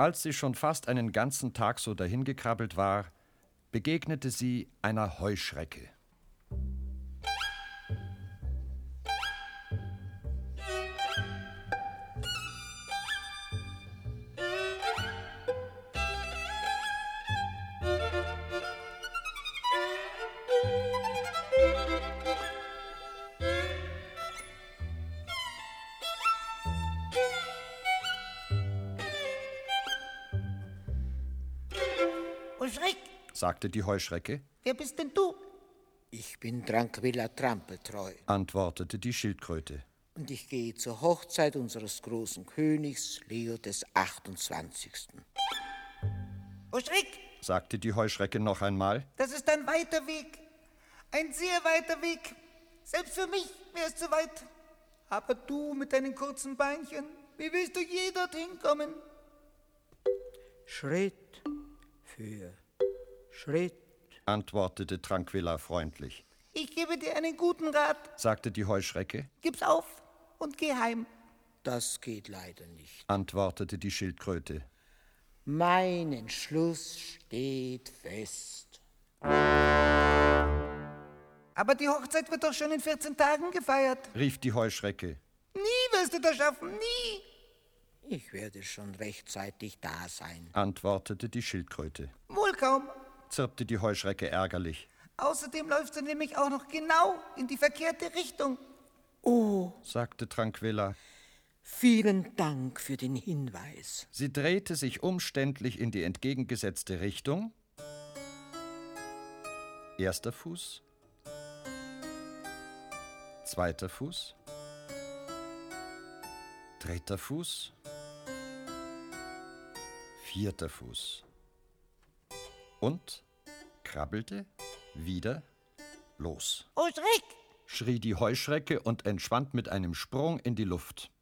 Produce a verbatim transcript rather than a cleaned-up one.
Als sie schon fast einen ganzen Tag so dahingekrabbelt war, begegnete sie einer Heuschrecke. Oh Schreck, sagte die Heuschrecke, wer bist denn du? Ich bin Tranquilla Trampeltreu antwortete die Schildkröte. und ich gehe zur Hochzeit unseres großen Königs Leo des achtundzwanzigsten Oh Schreck, sagte die Heuschrecke noch einmal. das ist ein weiter Weg. Ein sehr weiter Weg. Selbst für mich wäre es zu weit. Aber du mit deinen kurzen Beinchen, wie willst du je dorthin kommen? Schritt für Schritt, antwortete Tranquilla freundlich. Ich gebe dir einen guten Rat. Sagte die Heuschrecke, Gib's auf und geh heim. das geht leider nicht. antwortete die Schildkröte. Mein Entschluss steht fest. Aber die Hochzeit wird doch schon in vierzehn Tagen gefeiert. Rief die Heuschrecke. Nie wirst du das schaffen, nie. Ich werde schon rechtzeitig da sein. Antwortete die Schildkröte. Wohl kaum. Zirpte die Heuschrecke ärgerlich. Außerdem läufst du nämlich auch noch genau in die verkehrte Richtung. Oh, Sagte Tranquilla. vielen Dank für den Hinweis. Sie drehte sich umständlich in die entgegengesetzte Richtung. Erster Fuß. Zweiter Fuß. Dritter Fuß. Vierter Fuß. Und krabbelte wieder los. Oh Schreck, Schrie die Heuschrecke und entschwand mit einem Sprung in die Luft.